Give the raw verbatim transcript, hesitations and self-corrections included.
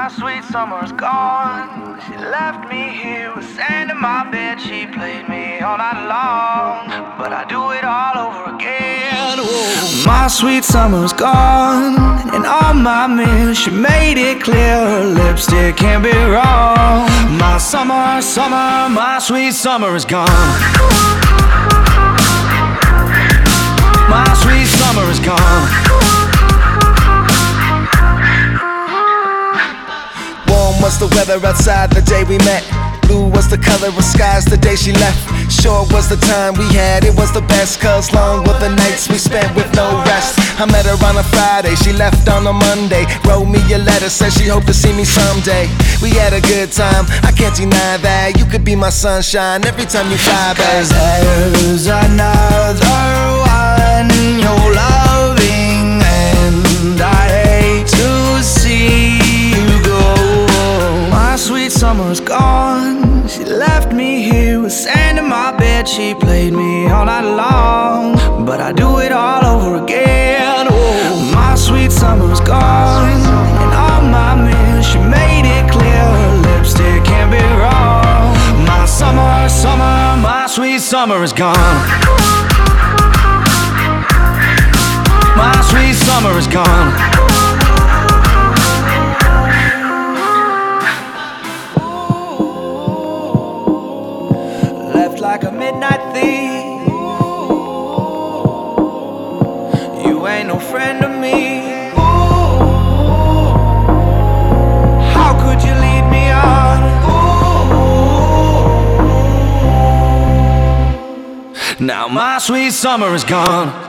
My sweet summer's gone. She left me here with sand in my bed. She played me all night long, but I do it all over again. Whoa. My sweet summer's gone, and on my mirror she made it clear her lipstick can't be wrong. My summer, summer, my sweet summer is gone. My sweet summer is gone. Was the weather outside the day we met? Blue was the color of skies the day she left. Short was the time we had, it was the best. Cause long were the nights we spent with no rest. I met her on a Friday, she left on a Monday. Wrote me a letter, said she hoped to see me someday. We had a good time, I can't deny that. You could be my sunshine every time you fly back. Cause there's another one you're loving, and I hate to see you go. My sweet summer's gone. She left me here with sand in my bed. She played me all night long, but I do it all over again. Oh, my sweet summer's gone, and on my mirror she made it clear her lipstick can't be wrong. My summer, summer, my sweet summer is gone. My sweet summer is gone. Like a midnight thief, you ain't no friend to me. How could you lead me on? Now my sweet summer is gone.